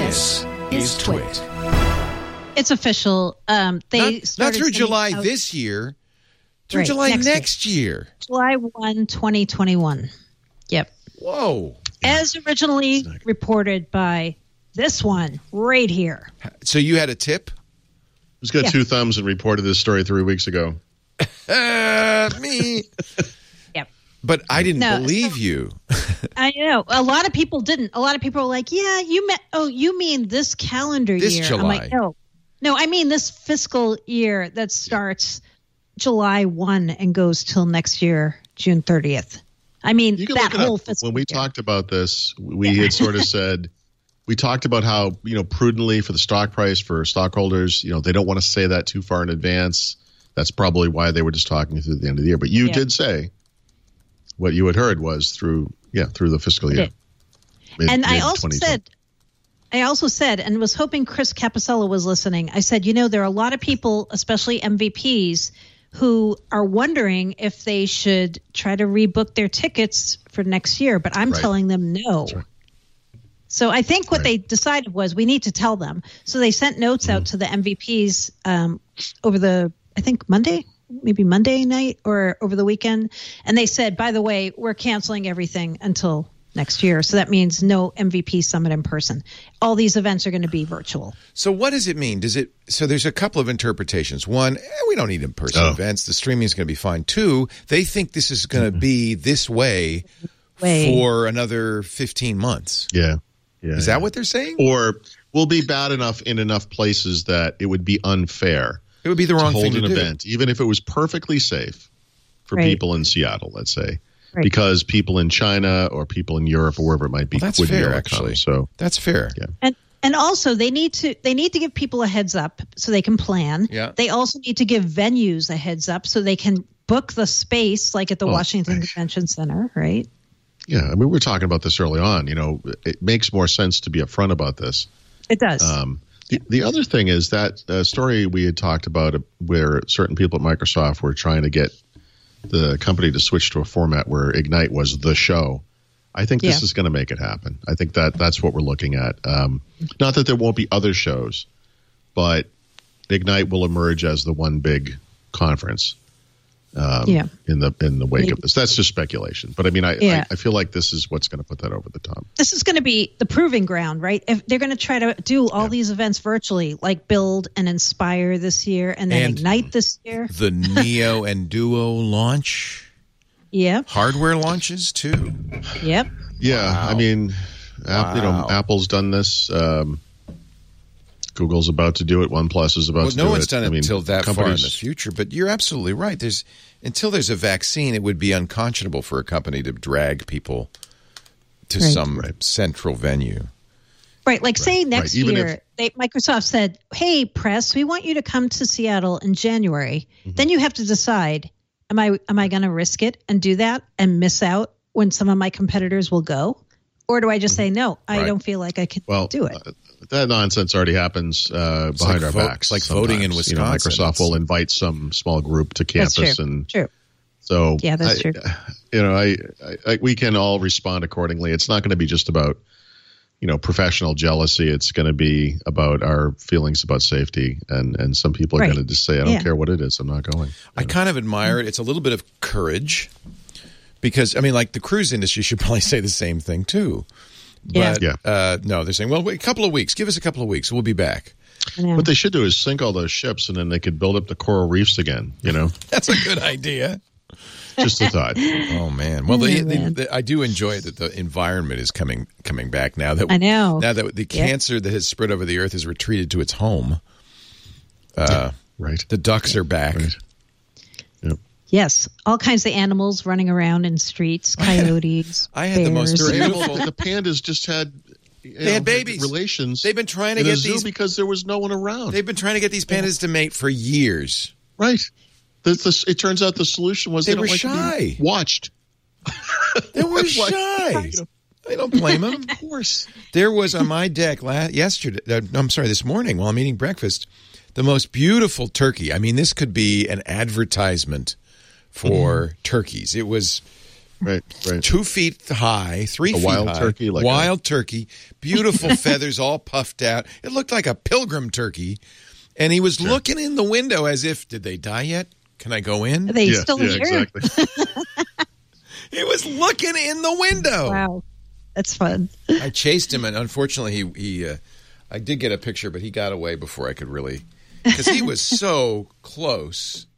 This is Twit. It's official. They not through July this year, through July next year. July 1, 2021. Yep. Whoa. As originally reported by this one right here. So you had a tip? Who's got two thumbs and reported this story 3 weeks ago? Me. Yep. But I didn't believe you. I know. A lot of people didn't. A lot of people were like, yeah, you mean this calendar year. This July. I'm like, no, I mean this fiscal year that starts July 1 and goes till next year, June 30th. I mean, that whole fiscal When we year. talked about this, we had sort of said, we talked about how, prudently for the stock price, for stockholders, they don't want to say that too far in advance. That's probably why they were just talking through the end of the year. But you did say what you had heard was through the fiscal year. And I also said, and was hoping Chris Capicella was listening. I said, there are a lot of people, especially MVPs, who are wondering if they should try to rebook their tickets for next year. But I'm telling them no. That's right. So I think what they decided was we need to tell them. So they sent notes out to the MVPs over maybe Monday night or over the weekend. And they said, by the way, we're canceling everything until next year. So that means no MVP summit in person. All these events are going to be virtual. So what does it mean? So there's a couple of interpretations. One, we don't need in-person events. The streaming is going to be fine. Two, they think this is going to be this way for another 15 months. Yeah. Is that what they're saying? Or will be bad enough in enough places that it would be unfair. It would be the wrong thing to hold an do. event, even if it was perfectly safe for people in Seattle, let's say, because people in China or people in Europe or wherever it might be. Well, that's fair, actually. So that's fair. Yeah. And also they need to give people a heads up so they can plan. Yeah. They also need to give venues a heads up so they can book the space, like at the Washington Convention Center, right? Yeah, I mean, we were talking about this early on. It makes more sense to be upfront about this. It does. The other thing is that story we had talked about where certain people at Microsoft were trying to get the company to switch to a format where Ignite was the show. I think this is going to make it happen. I think that's what we're looking at. Not that there won't be other shows, but Ignite will emerge as the one big conference. In the wake of this. That's just speculation. But I mean, I feel like this is what's going to put that over the top. This is going to be the proving ground, right? If they're going to try to do all these events virtually, like Build and Inspire this year and then Ignite this year. The Neo and Duo launch. Yep. Hardware launches too. Yep. Yeah. Wow. I mean, Apple's done this. Google's about to do it. OnePlus is about to do it. No one's done it until that far in the future. But you're absolutely right. Until there's a vaccine, it would be unconscionable for a company to drag people to some central venue. Right. Like say next year, Microsoft said, hey, press, we want you to come to Seattle in January. Mm-hmm. Then you have to decide, am I going to risk it and do that and miss out when some of my competitors will go? Or do I just say, no, I don't feel like I can do it? That nonsense already happens behind our backs. Like voting in Wisconsin. Microsoft will invite some small group to campus. That's true. And true. So that's true. We can all respond accordingly. It's not going to be just about, professional jealousy. It's going to be about our feelings about safety. And some people are going to just say, I don't care what it is. I'm not going. I kind of admire it. It's a little bit of courage. Because, I mean, like the cruise industry should probably say the same thing, too. But, no, they're saying, well, wait, a couple of weeks. Give us a couple of weeks. We'll be back. What they should do is sink all those ships, and then they could build up the coral reefs again, That's a good idea. Just a thought. Oh, man. Well, I do enjoy that the environment is coming back now. I know. Now that the cancer that has spread over the earth has retreated to its home. The ducks are back. Right. Yep. Yes, all kinds of animals running around in streets, coyotes, I had the most beautiful. The pandas just had they had babies. Relations. They've been trying to get these because there was no one around. They've been trying to get these pandas to mate for years. Right. It turns out the solution was they were shy. Watched. They were shy. I don't blame them. Of course. There was on my deck this morning while I'm eating breakfast, the most beautiful turkey. I mean, this could be an advertisement for turkeys. It was Right. 2 feet high, 3 feet wild high. Turkey, wild turkey, beautiful feathers all puffed out. It looked like a pilgrim turkey. And he was looking in the window as if, did they die yet? Can I go in? Are they still here? Exactly. He was looking in the window. Wow. That's fun. I chased him, and unfortunately, I did get a picture, but he got away before I could really, because he was so close.